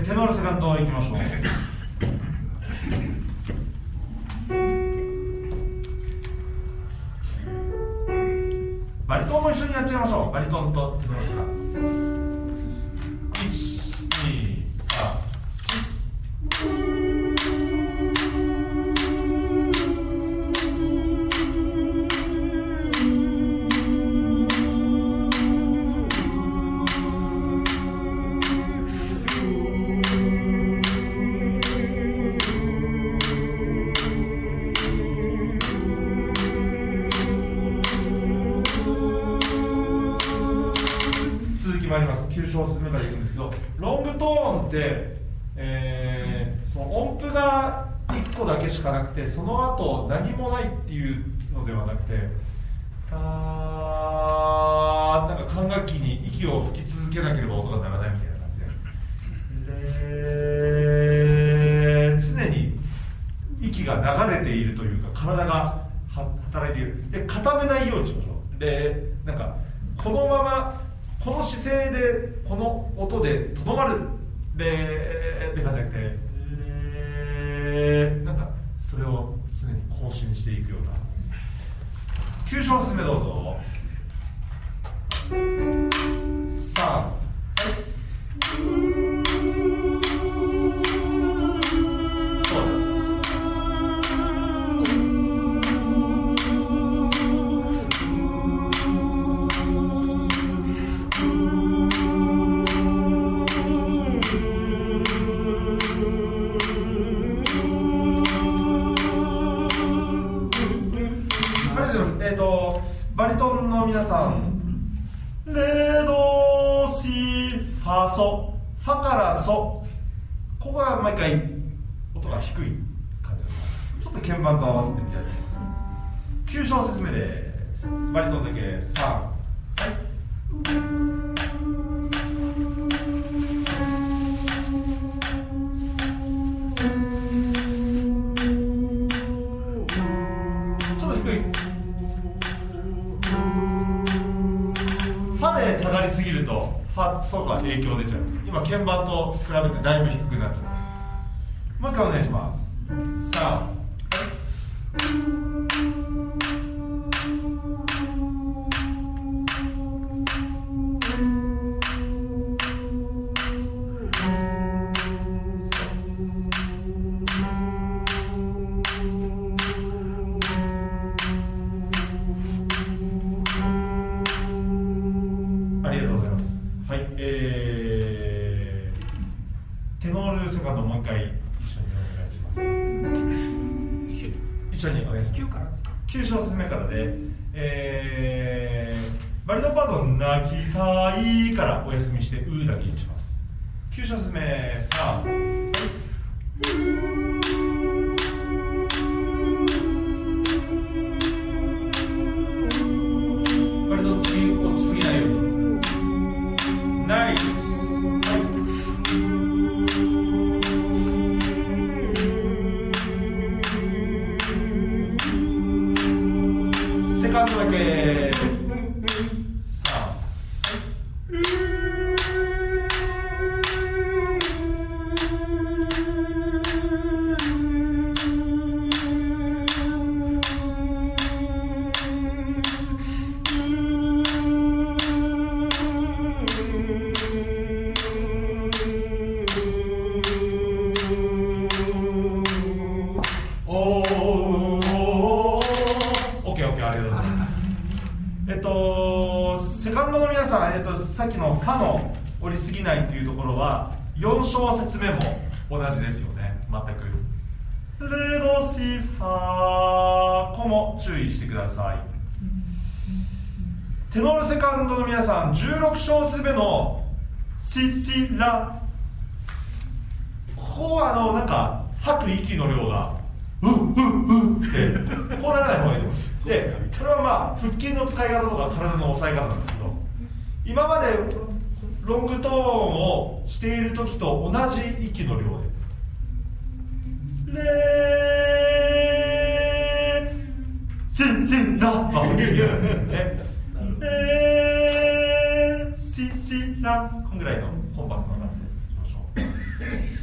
テノールセカンドいきましょう。バリトンも一緒にやっちゃいましょう。バリトンとテノールセカンド。1、2、3。9小節目からいくんですけど、ロングトーンって、その音符が1個だけしかなくて、その後何もないっていうのではなくて、なんか管楽器に息を吹き続けなければ音が鳴らないみたいな感じで、常に息が流れているというか、体が働いている。で、固めないようにしましょう。で、なんかこのままこの姿勢でこの音でとどまるって感じじゃなくて、なんかそれを常に更新していくような。9小節目どうぞ。3、はい。そうです。バリトンの皆さん、レドシファソ、ファからソ、ここが毎回音が低い感じです。ちょっと鍵盤と合わせてみたいと思います。9小節目です。バリトンだけ3、はい。下がりすぎるとファソが影響出ちゃう。今鍵盤と比べてだいぶ低くなっちゃう。もう一回お願いします。3、はい。テノールセカンドもう一回一緒にお願いします。9からですか。9小節目からで、バリトンパート泣きたいからお休みしてうだけにします。9小節目3、バリトン次落ちすぎないように。ナイス。セカンドだけセカンドの皆さん、さっきのファの折りすぎないっていうところは4小節目も同じですよね。全くレドシファこも注意してください。テノールセカンドの皆さん、16小節目のシシラ、ここはなんか吐く息の量がってこうならない方がいいと思います。で、これはまあ腹筋の使い方とか体の抑え方なんですけど、今までロングトーンをしている時と同じ息の量でレシシラが欲しいですね。レシシラ、こんぐらいのコンパクトな感じでいきましょう。